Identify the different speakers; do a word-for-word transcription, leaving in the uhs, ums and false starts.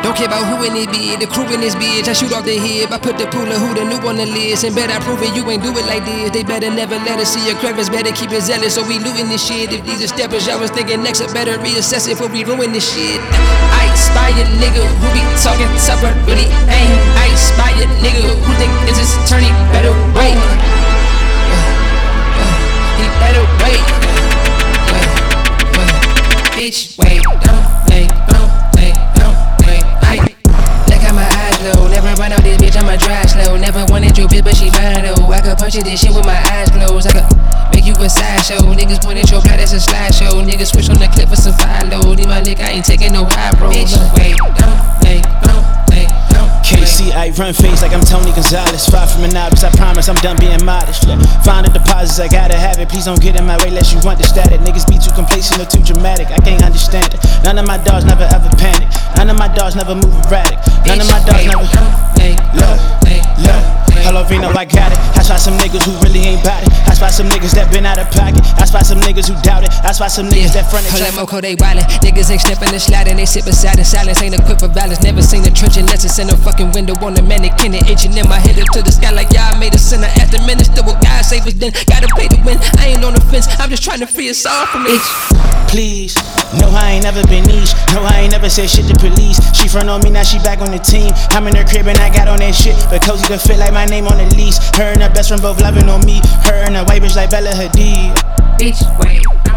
Speaker 1: Don't care about who in this bitch, the crew in this bitch. I shoot off the hip, I put the pool of who the new on the list. And bet I prove it, you ain't do it like this. They better never let us see your crevice, better keep it zealous. So we looting this shit. If these are steppers, I was thinking next I better reassess it before we ruin this shit. I spy a nigga who be talking tough but really ain't. I spy a nigga who think it's his turn, he better wait. Uh, uh, he better wait. Uh, uh, bitch, wait, don't wait, don't wait, don't wait. I look at my eyes low, never run out this bitch, I'ma drive slow. Never wanted your bitch, but she mine though. I could punch you this shit with my eyes closed. I could make you a sideshow. Niggas point at your plot, that's a slideshow. Niggas switch on the clip for some follow. Need my nigga, I ain't taking no high road. Bitch, wait, don't wait, don't wait, don't wait.
Speaker 2: K C, I run face like I'm Tony Gonzalez. Far from an obvious, I promise I'm done being modest. Yeah. Find the deposits, I gotta have it. Please don't get in my way unless you want the static. Niggas be too complacent or too dramatic, I can't understand it. None of my dogs never ever panic. None of my dogs never move erratic. None of my dogs never look, look. Hello Vino, I got it. I spot some niggas who really ain't bout it. I spot some niggas that been out of pocket. I spot some niggas who doubt it. I spot some niggas yeah. that front it.
Speaker 1: Hold that Moco, they wildin'. Niggas ain't steppin' and sliding. They sit beside in silence. Ain't equipped for violence. Never seen a trench unless it's in a fucking window on a mannequin. And H and M, I hit up to the sky like y'all made a sinner. After minister, what God save us then. Gotta pay to win. I ain't on the fence. I'm just trying to free us all from it.
Speaker 2: Please, no, I ain't never been niche. No, I ain't never said shit to police. She front on me, now she back on the team. I'm in her crib and I got on that shit. But cozy to fit like my name on the lease. Her and her best friend both loving on me. Her and her white bitch like Bella Hadid.
Speaker 1: Bitch, wait.